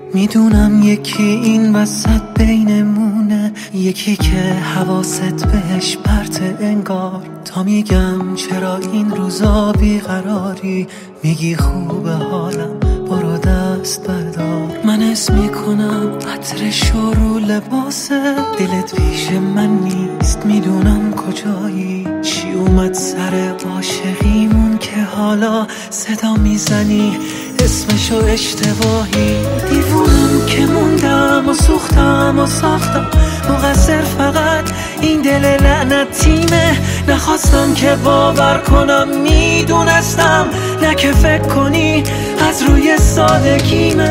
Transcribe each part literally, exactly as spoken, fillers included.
میدونم یکی این وسط بینمونه، یکی که حواست بهش پرت انگار. تا میگم چرا این روزا بیقراری، میگی خوبه حالم برو دست بردار. من اسم میکنم عطرش رو لباسه، دلت پیش من نیست میدونم کجایی. چی اومد سر عاشقیمون که حالا صدا میزنی اسمشو اشتباهی. دیوونم که موندم و سوختم و ساختم، مقصر فقط این دل لعنتیمه. نخواستم که باور کنم میدونستم، نه که فکر کنی از روی سادگیمه.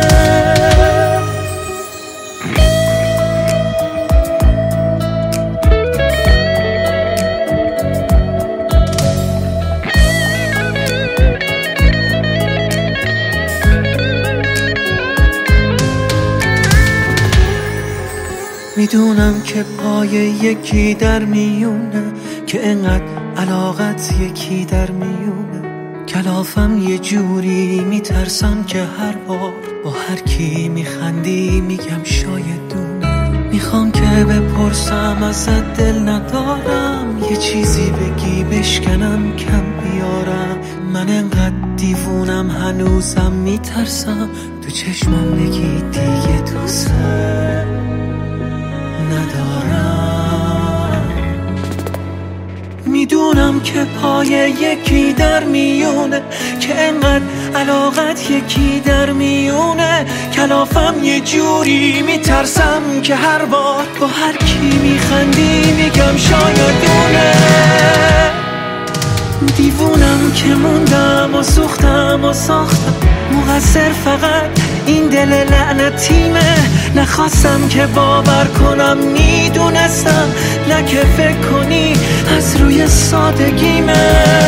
میدونم که پای یکی در میونه، که انقدر علاقت یکی در میونه. کلافم یه جوری میترسم که هر بار با هر کی میخندی میگم شاید دونه. میخوام که بپرسم ازت دل ندارم، یه چیزی بگی بشکنم کم بیارم. من انقدر دیوونم هنوزم میترسم تو چشمام بگی دیگه دوست ندارم. میدونم که پای یکی در میونه، که انقدر علاقت یکی در میونه. کلافم یه جوری میترسم که هر بار با هر کی میخندی میگم شاید دونه. دیوونم که موندم و سوختم و ساختم، مقصر فقط این دل لعنتیمه. نخواستم که باور کنم میدونستم، نه که فکر کنی از روی سادگیمه.